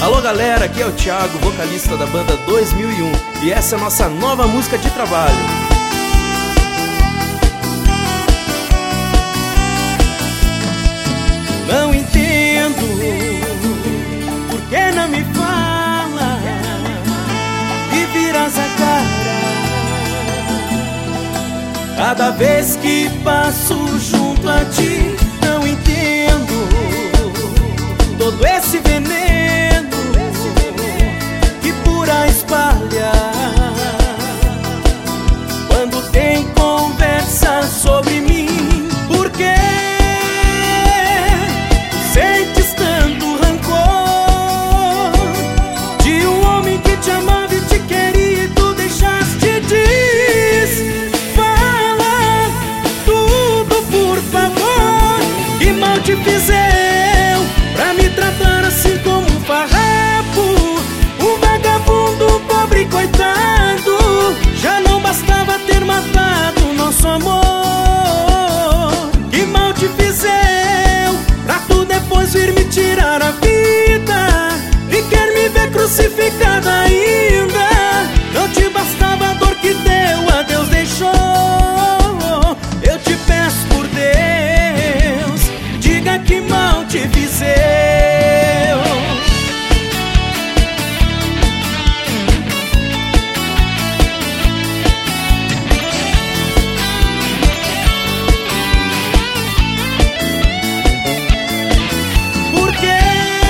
Alô galera, aqui é o Thiago, vocalista da banda 2001, e essa é a nossa nova música de trabalho. Não entendo por que não me fala e viras a cara cada vez que passo junto a ti. Não entendo todo esse veneno que por aí espalha quando tem conversa sobre mim. Por quê? Sentes tanto rancor de um homem que te amava e te queria e tu deixaste diz. Fala tudo, por favor. Que mal te fiz eu pra me tratar assim como um farrapo, um vagabundo, pobre coitado? Já não bastava ter matado nosso amor. Que mal te fiz eu pra tu depois vir me tirar a vida e quer me ver crucificada ainda? Não te bastava a dor que teu adeus deixou. Eu te peço por Deus, diga que mal te fiz eu. Por que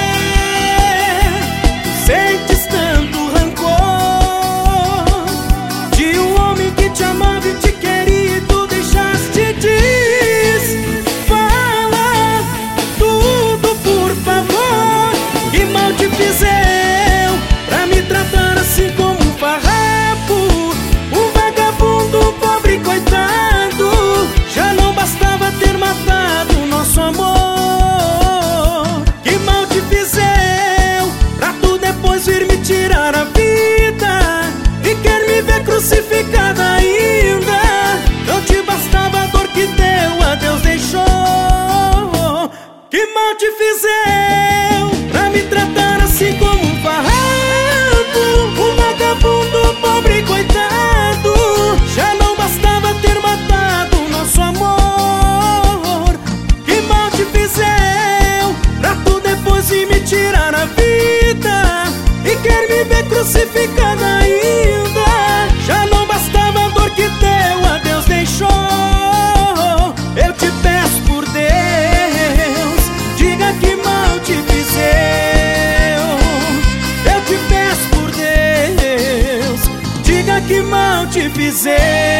sentes tanto rancor de um homem que te amava e te queria e tu deixaste diz. Fala tudo, por favor. Que mal te fiz eu pra me tratar assim como um farrapo, um vagabundo, pobre coitado? Já não bastava ter matado nosso amor. Que mal te fiz eu pra tu depois vir me tirar a vida e quer me ver crucificada ainda? Não te bastava a dor que teu adeus deixou. Que mal te fiz eu pra me tratar assim como um farrapo, um vagabundo, pobre coitado? Já não bastava ter matado nosso amor. Que mal te fiz eu pra tu depois ir me tirar a vida e quer me ver crucificada ainda? Já não bastava a dor que teu adeus deixou. Eu te peço por Deus, diga que mal te fiz eu. Eu te peço por Deus, diga que mal te fiz eu.